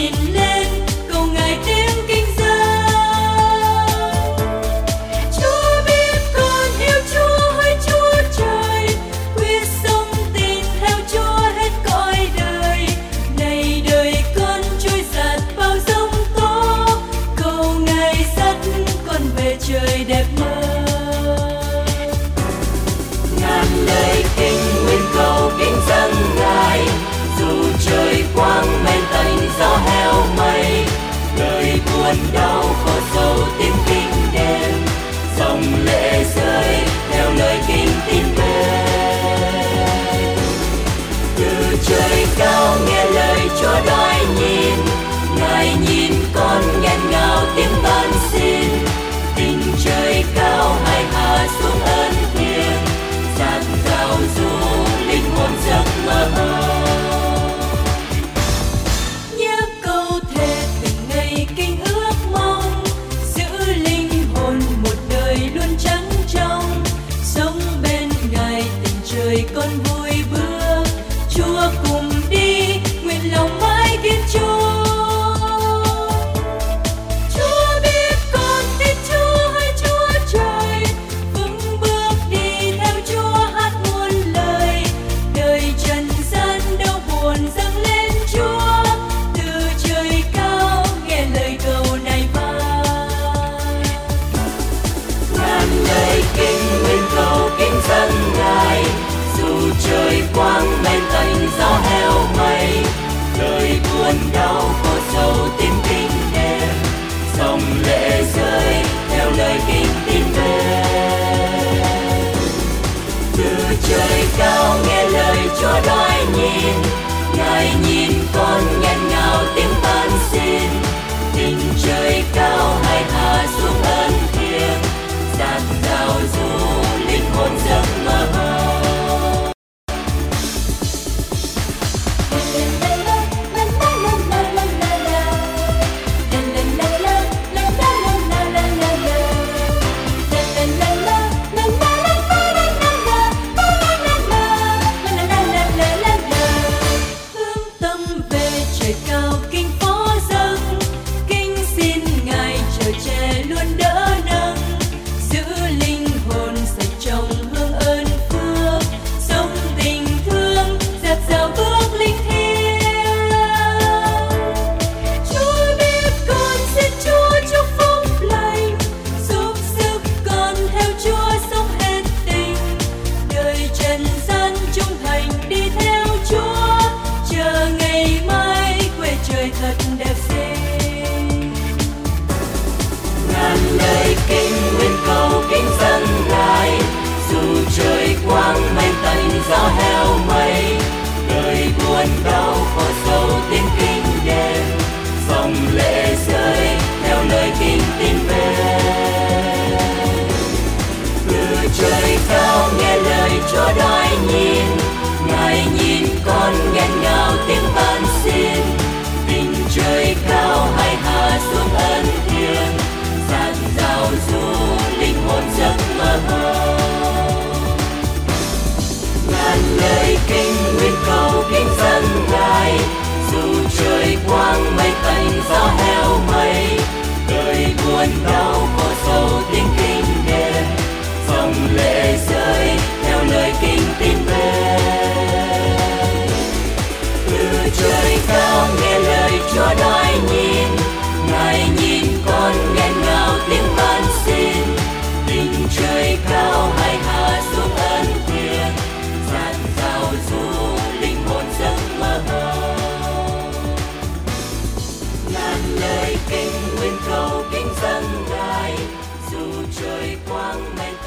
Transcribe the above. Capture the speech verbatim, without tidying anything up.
nhìn lên cầu ngài tiếng kinh dâng. Chúa biết con yêu Chúa hỡi Chúa trời, quyết sống tin theo Chúa hết cõi đời. Này đời con trôi dạt bao giông tố, cầu ngài dắt con về trời đẹp mơ. Ngàn lời kinh nguyện cầu kính dâng ngài, dù trời quang men tạnh gió heo mây, đời buồn đau khổ sầu tiếng kinh đêm, dòng lệ rơi theo lời kinh tin về. Từ trời cao nghe lời Chúa đói nhìn, ngài nhìn con nghẹn ngào tiếng van xin. Tình trời cao hài hà xuống ân thiêng, dạt dào du linh hồn giấc mơ. Nhớ câu thề tình ngày kinh ước mong, giữ linh hồn một đời luôn trắng trong. Sống bên ngài tình trời con vui bước, Chúa cùng đi nguyện lòng mãi kính Chúa. Chúa biết con tin Chúa hỡi Chúa trời, vững bước đi theo Chúa hát muôn lời. Đời trần gian đau buồn dâng lên Chúa, từ trời cao nghe lời cầu này vang. Ngàn lời kinh nguyện cầu kính dâng ngài, dù trời quang men tạnh gió heo mây, đời buồn đau khổ sầu tiếng kinh đêm, dòng lệ rơi theo lời kinh tin về. Từ trời cao nghe lời Chúa đói nhìn, ngài nhìn con nghẹn ngào tiếng van xin. Tình trời cao hài hà xuống ân thiêng, dạt dào du linh hồn giấc mơ. Hướng tâm về trời cao kinh phó dâng, kinh xin ngài trời che luôn đỡ nâng. Giữ linh hồn sạch trong hương ơn phước, sống tình thương dạt dào bước linh thiêng. Chúa biết con xin Chúa chúc phúc lành, giúp sức con theo Chúa sống hết tình. Đời trần gian trung thành đi theo Chúa, chờ ngày mai quê trời thật đẹp xinh. Ngàn lời kinh nguyện cầu kính dâng ngài, dù trời quang men tạnh gió heo mây, đời buồn đau khổ sầu tiếng kinh đêm, dòng lệ rơi theo lời kinh tin về. Từ trời cao nghe lời Chúa đói nhìn, ngài nhìn con nghẹn ngào tiếng van xin. Tình trời cao hài hà xuống ân thiêng, dạt dào du linh hồn giấc mơ. Ngàn lời kinh nguyện cầu kính dâng ngài, dù trời quang mây tạnh gió heo mây, đời buồn đau khổ sầu tiếng kinh đêm, dòng lệ rơi theo lời kinh tin về. Từ trời cao nghe lời Chúa đói nhìn, ngài nhìn con nghẹn ngào tiếng van xin. Tình trời cao hài hà xuống ân thiêng, dạt dào du linh hồn giấc mơ. Ngàn lời kinh nguyện cầu kính dâng ngài, dù trời quang men